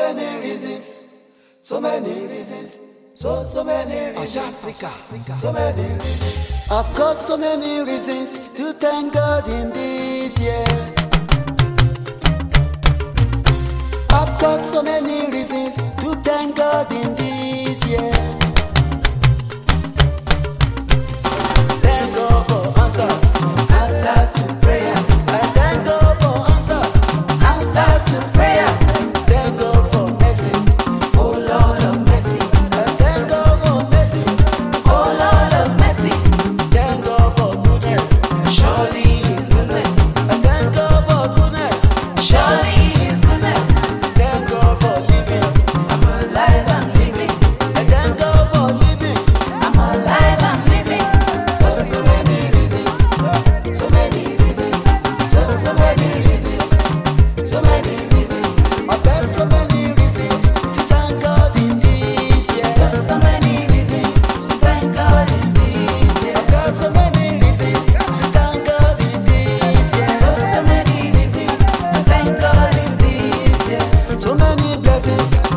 many reasons, so many reasons, so many reasons, so many reasons. I've got so many reasons to thank God in this year. I've got so many reasons to thank God in this year. Thank God for answers to prayers. I thank God for answers to prayers. Thank God for mercy, oh Lord of mercy. I thank God for mercy, oh Lord of mercy. Thank God for goodness, surely His goodness. I thank God for goodness, surely His goodness. Thank God for living, I'm alive, I'm living. I thank God for living, I'm alive, I'm living. So many reasons, so many reasons, so many reasons, so many reasons. I've got so many reasons to thank God in this year. So many reasons to thank God in this year. I've got so many reasons to thank God in this year. So many reasons to thank God in this year. So many blessings